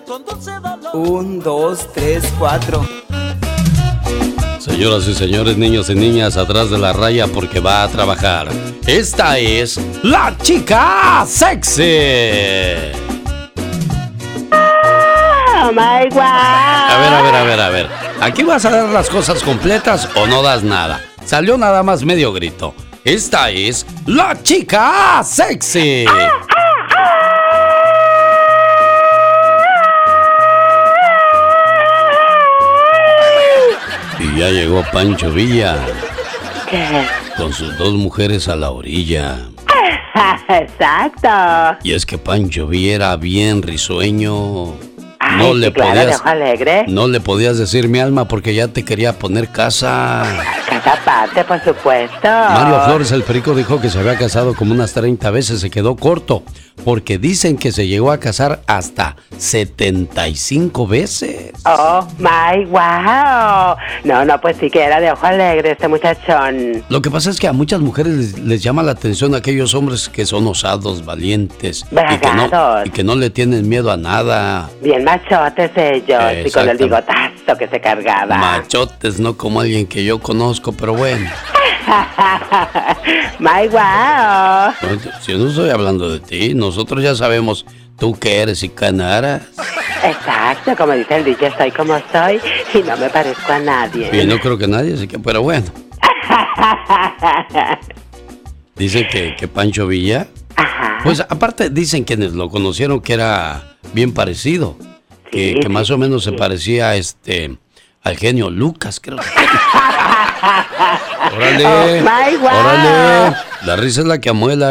1, 2, 3, 4. Señoras y señores, niños y niñas, atrás de la raya porque va a trabajar. Esta es la chica sexy. Oh my God. A ver. ¿Aquí vas a dar las cosas completas o no das nada? Salió nada más medio grito. Esta es la chica sexy. Y ya llegó Pancho Villa. ¿Qué? Con sus 2 mujeres a la orilla. Exacto. Y es que Pancho Villa era bien risueño. Ay, No sí, le claro, podías, de ojo alegre. no le podías decir mi alma porque ya te quería poner casa. Casa aparte, por supuesto. Mario Flores el Perico dijo que se había casado como unas 30 veces, se quedó corto, porque dicen que se llegó a casar hasta 75 veces. Oh my wow. No, pues sí que era de ojo alegre este muchachón. Lo que pasa es que a muchas mujeres les llama la atención aquellos hombres que son osados, valientes Bragados. y que no le tienen miedo a nada. Bien machotes ellos y con el bigotazo que se cargaba. Machotes, no como alguien que yo conozco, pero bueno. My wow. Si yo no estoy hablando de ti, nosotros ya sabemos tú qué eres y quién eres. Exacto, como dice el DJ, soy como soy y no me parezco a nadie. Y no creo que nadie, así que, pero bueno. Dice que Pancho Villa. Ajá. Pues aparte dicen quienes lo conocieron que era bien parecido. Sí, que más o menos se parecía al genio Lucas, creo. Órale, Oh, my God. órale. La risa es la que amuela,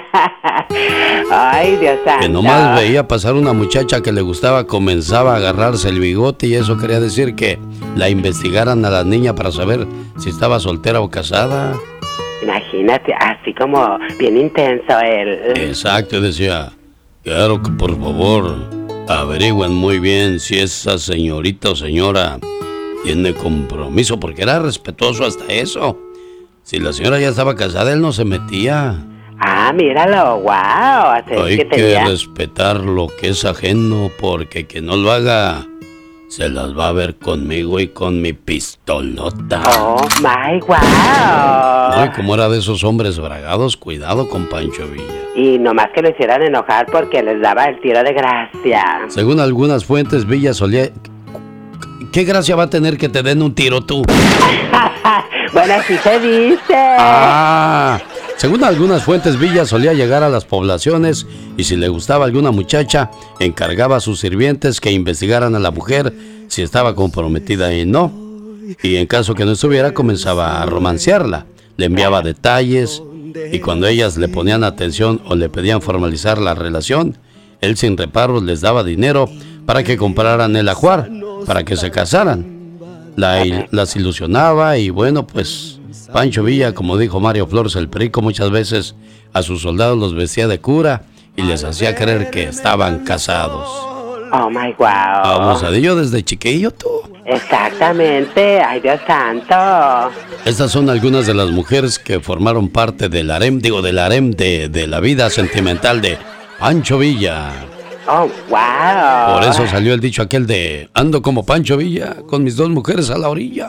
Ay, Dios santo. Que nomás veía pasar una muchacha que le gustaba, comenzaba a agarrarse el bigote y eso quería decir que la investigaran a la niña para saber si estaba soltera o casada. Imagínate, así como bien intenso él. Exacto, decía, quiero que por favor averigüen muy bien si esa señorita o señora tiene compromiso, porque era respetuoso hasta eso. Si la señora ya estaba casada, él no se metía. Ah, míralo, wow. Hay que respetar lo que es ajeno, porque quien no lo haga se las va a ver conmigo y con mi pistolota. Oh, my wow. No, y como era de esos hombres bragados, cuidado con Pancho Villa. Y nomás que lo hicieran enojar porque les daba el tiro de gracia. Según algunas fuentes, Villa solía... ¿Qué gracia va a tener que te den un tiro tú? Bueno, así se dice. Según algunas fuentes, Villa solía llegar a las poblaciones y si le gustaba alguna muchacha, encargaba a sus sirvientes que investigaran a la mujer si estaba comprometida y no. Y en caso que no estuviera, comenzaba a romancearla. Le enviaba detalles y cuando ellas le ponían atención o le pedían formalizar la relación, él sin reparos les daba dinero para que compraran el ajuar, para que se casaran. Las ilusionaba y bueno, pues Pancho Villa, como dijo Mario Flores el Perico, muchas veces a sus soldados los vestía de cura y les hacía creer que estaban casados. Oh my wow. Abusadillo desde chiquillo tú. Exactamente, ay Dios santo. Estas son algunas de las mujeres que formaron parte del harem, de la vida sentimental de Pancho Villa. Oh, wow. Por eso salió el dicho aquel de ando como Pancho Villa con mis 2 mujeres a la orilla.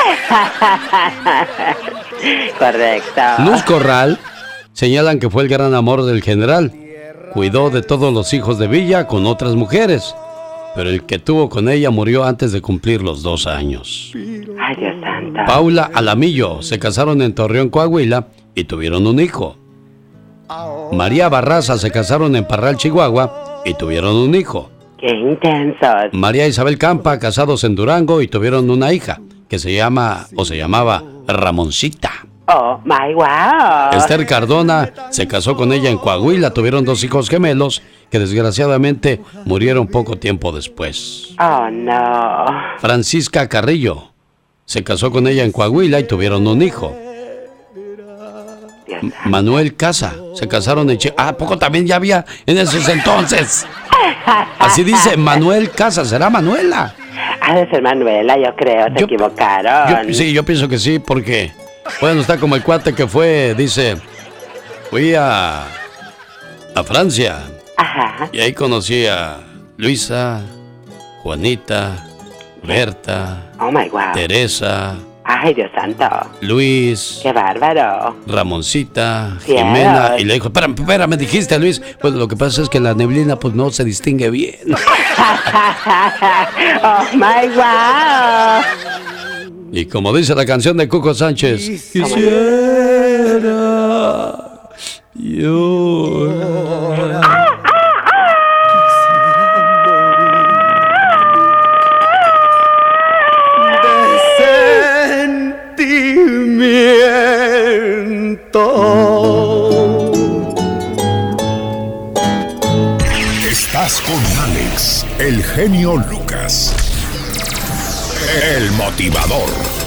Correcto. Luz Corral señalan que fue el gran amor del general. Cuidó de todos los hijos de Villa con otras mujeres, pero el que tuvo con ella murió antes de cumplir los 2 años. Ay, Dios santo. Paula Alamillo se casaron en Torreón, Coahuila y tuvieron un hijo. María Barraza se casaron en Parral, Chihuahua y tuvieron un hijo. Qué intensos. María Isabel Campa, casados en Durango y tuvieron una hija que se llamaba Ramoncita. Oh, my wow. Esther Cardona se casó con ella en Coahuila, tuvieron 2 hijos gemelos que desgraciadamente murieron poco tiempo después. Oh, no. Francisca Carrillo se casó con ella en Coahuila y tuvieron un hijo. Manuel Casa se casaron en Chihuahua. ¿A poco también ya había en esos entonces? Así dice Manuel Casa, ¿será Manuela? Ha de ser Manuela, yo creo, se equivocaron. Yo pienso que sí, porque bueno, está como el cuate que fue, dice, fui a Francia. Ajá. Y ahí conocí a Luisa, Juanita, Berta, Oh my wow. Teresa, Ay, Dios santo. Luis, Qué bárbaro. Ramoncita, Cielos. Jimena, y le dijo, espera, me dijiste, Luis. Pues lo que pasa es que la neblina pues no se distingue bien. Oh my wow. Y como dice la canción de Cuco Sánchez, quisiera llorar. Estás con Alex, el genio Lucas, el motivador.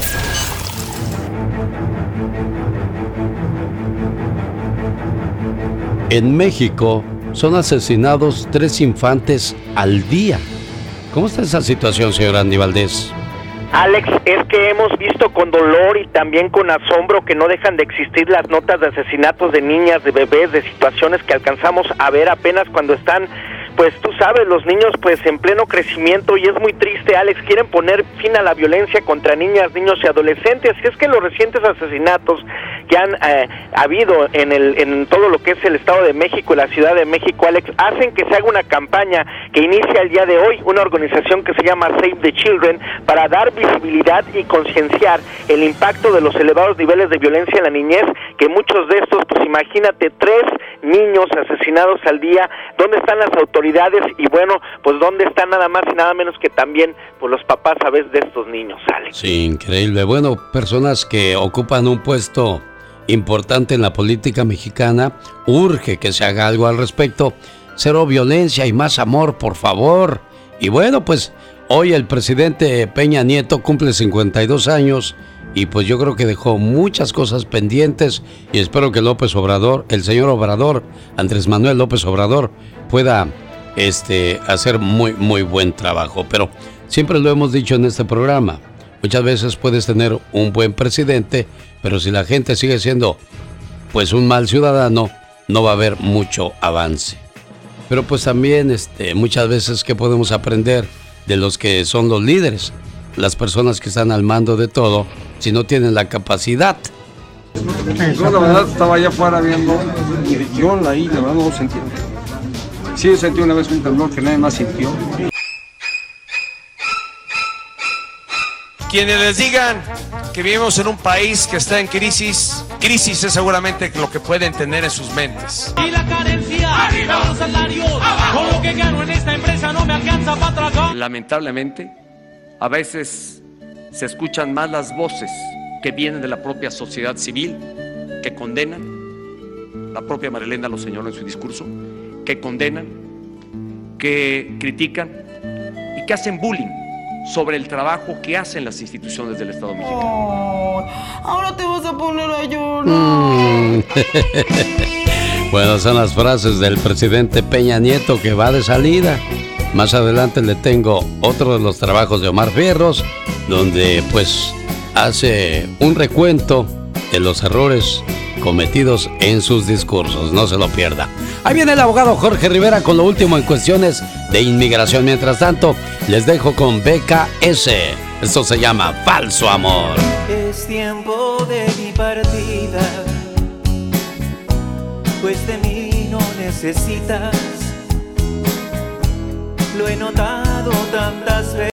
En México son asesinados 3 infantes al día. ¿Cómo está esa situación, señor Andy Valdés? Alex, es que hemos visto con dolor y también con asombro que no dejan de existir las notas de asesinatos de niñas, de bebés, de situaciones que alcanzamos a ver apenas cuando están, pues tú sabes, los niños pues en pleno crecimiento, y es muy triste, Alex. Quieren poner fin a la violencia contra niñas, niños y adolescentes. Y es que los recientes asesinatos que han habido en todo lo que es el Estado de México y la Ciudad de México, Alex, hacen que se haga una campaña que inicia el día de hoy, una organización que se llama Save the Children, para dar visibilidad y concienciar el impacto de los elevados niveles de violencia en la niñez, que muchos de estos, pues imagínate, 3 niños asesinados al día. ¿Dónde están las autoridades? Y bueno, pues ¿dónde están nada más y nada menos que también pues los papás a veces de estos niños, Alex? Sí, increíble. Bueno, personas que ocupan un puesto importante en la política mexicana, urge que se haga algo al respecto. Cero violencia y más amor, por favor. Y bueno, pues hoy el presidente Peña Nieto cumple 52 años y pues yo creo que dejó muchas cosas pendientes, y espero que López Obrador, el señor Obrador, Andrés Manuel López Obrador, pueda hacer muy buen trabajo. Pero siempre lo hemos dicho en este programa, muchas veces puedes tener un buen presidente, pero si la gente sigue siendo pues un mal ciudadano, no va a haber mucho avance. Pero pues también muchas veces, ¿qué podemos aprender de los que son los líderes? Las personas que están al mando de todo, si no tienen la capacidad. Yo la verdad estaba allá afuera viendo, y yo ahí la verdad no lo sentí. Sí sentí una vez un temblor que nadie más sintió. Quienes les digan que vivimos en un país que está en crisis es seguramente lo que pueden tener en sus mentes. Y la carencia, arriba los salarios, con lo que gano en esta empresa no me alcanza para tragar. Lamentablemente, a veces se escuchan más las voces que vienen de la propia sociedad civil, que condenan, la propia Marilena lo señaló en su discurso, que condenan, que critican y que hacen bullying sobre el trabajo que hacen las instituciones del Estado mexicano. Oh, ahora te vas a poner a llorar. Bueno, son las frases del presidente Peña Nieto, que va de salida. Más adelante le tengo otro de los trabajos de Omar Fierros, donde pues hace un recuento de los errores cometidos en sus discursos. No se lo pierda. Ahí viene el abogado Jorge Rivera con lo último en cuestiones de inmigración. Mientras tanto, les dejo con BKS. Esto se llama Falso Amor. Es tiempo de mi partida, pues de mí no necesitas. Lo he notado tantas veces.